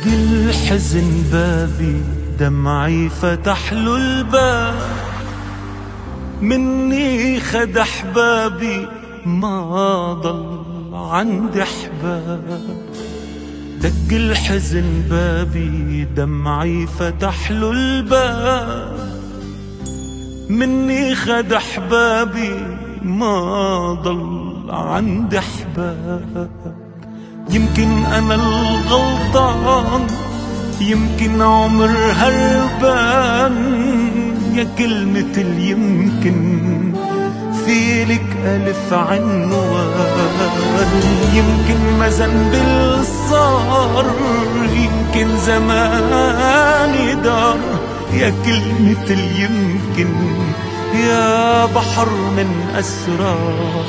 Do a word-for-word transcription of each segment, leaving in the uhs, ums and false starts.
الحزن بابي دمعي فتح له الباب، مني خد احبابي ما ضل عندي احباب. دق الحزن بابي دمعي فتح له الباب، مني خد احبابي ما ضل عندي احباب. يمكن انا الغلطان، يمكن عمر هربان، يا كلمة اليمكن في لك ألف عنوان. يمكن ما ذنبي اللي صار، يمكن زماني دار، يا كلمة اليمكن يا بحر من أسرار.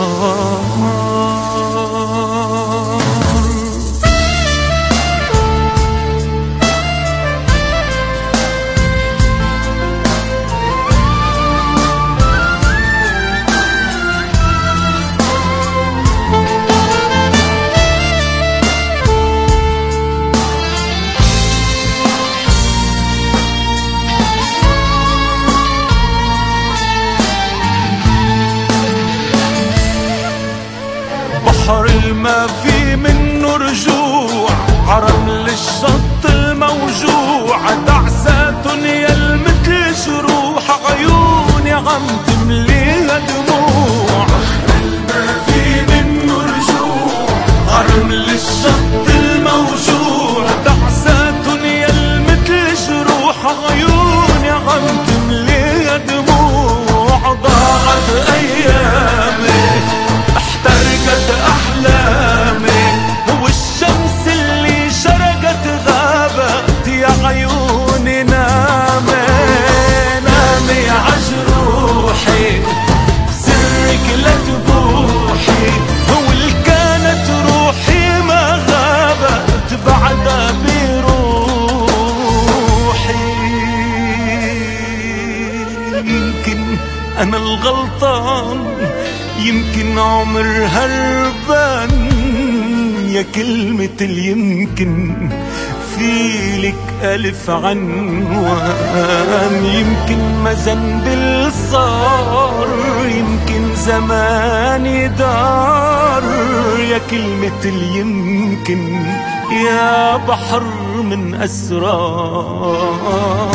بحر الما في منه رجوع، عرمل الشط الموجوع، دعسات يا المثل جروح، عيوني عم تمليها دموع. بحر الما في منه رجوع، عرمل الشط الموجوع، دعسات يا المثل جروح، عيوني عم تمليها دموع. ضاعت ايامي احترقت احلامي، والشمس اللي شرقت غابت، يا عيوني نامي نامي عجروحي، سرك لا تبوحي، واللي كانت روحي ما غابت بعدها بروحي. يمكن انا الغلطان، يمكن عمر هربان، يا كلمة اليمكن في لك ألف عنوان. يمكن ما ذنبي اللي صار، يمكن زماني دار، يا كلمة اليمكن يا بحر من أسرار.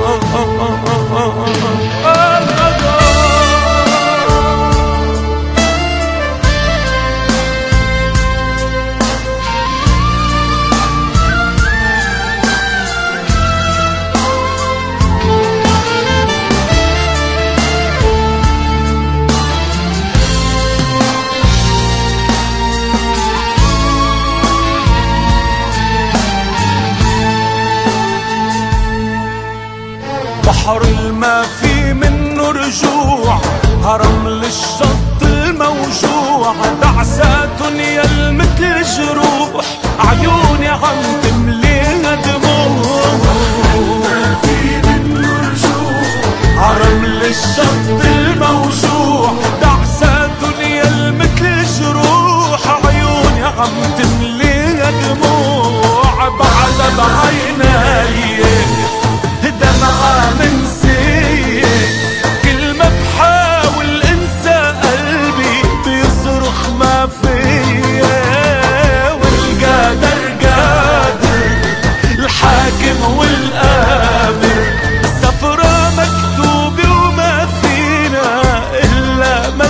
بحر الما في منه رجوع، هرمل الشط الموجوع، دعسات يا المثل جروح، عيوني عم تمليها دموع. في منه رجوع، هرمل الشط الموجوع، دعسات يا المثل جروح، عيوني عم تمليها دموع. بعد بعيناي دمعة منسية، كل ما بحاول انسى قلبي بيصرخ ما فيا، والقادر قادر الحاكم والقادر، السفرة مكتوبة وما فينا إلا ما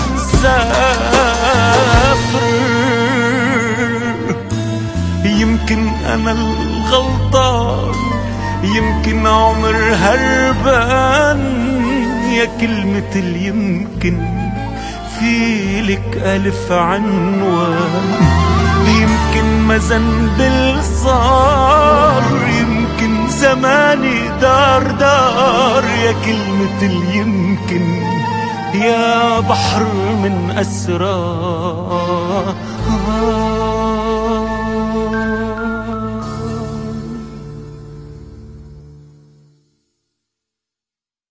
نسافر. يمكن أنا الغلطان، يمكن عمر هربان، يا كلمة اليمكن في لك ألف عنوان. يمكن ما ذنبي اللي صار، يمكن زماني دار دار، يا كلمة اليمكن يا بحر من أسرار.